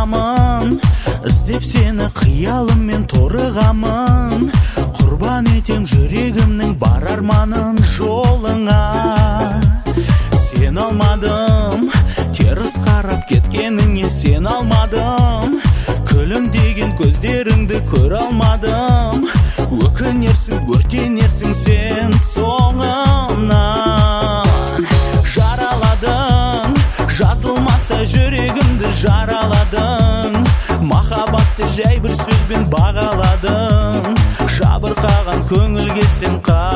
барамын, іздеп сені қиялыммен торығамын. Құрбан етем жүрегімнің бар арманын жолыңа. Сен алмадым, теріс қарап кеткеніңе сен алмадым. Күлімдеген көздеріңді көр алмадым. Өкінерсің, өртенерсің сен соңынан. Жараладың, жазылмаста жүрегімді жараладың. Махаббатты жай бір сөзбен бағаладың. Жабырқаған көңілге сен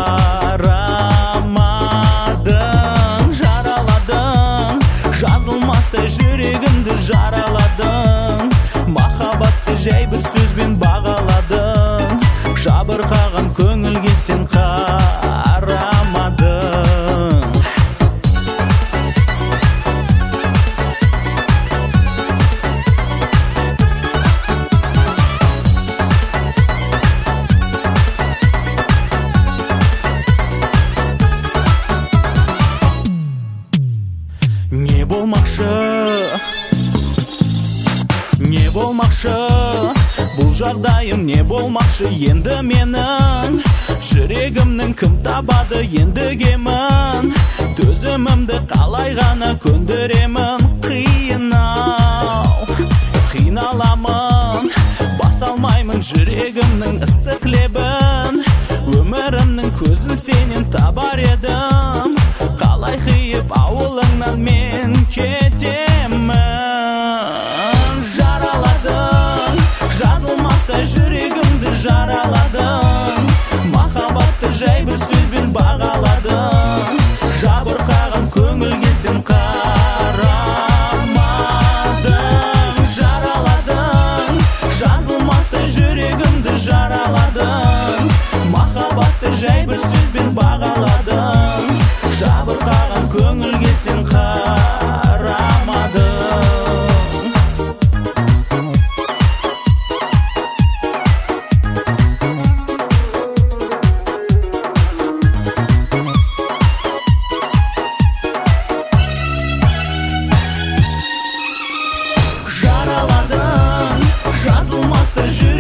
қарамадың. Жараладың, жазылмаста жүрегімді жараладың. Махаббатты жай бір сөзбен бағаладың. Жабырқаған көңілге сен қарамадың. Не болмақшы, бұл жағдайым не болмақшы енді менің. Жүрегімнің кім табады енді кемін. Төзімімді қалай ғана көндіремін. Қиынау, қиналамын, баса алмаймын жүрегімнің ыстық лебін. Өмірімнің көзін сенен табар едім. Қалай қиып ауылыңнан мен кетемін. Жараладың, жазылмаста жүрегімді жараладың. Махаббатты жай бір сөзбен бағаладың. Жабырқаған көңілге сен қарамадың. Жараладың, жазылмаста жүрегімді жараладың. Махаббатты жай бір сөзбен бағаладың. Жабырқаған көңілге сен қарамадың. Жараладың, жазылмаста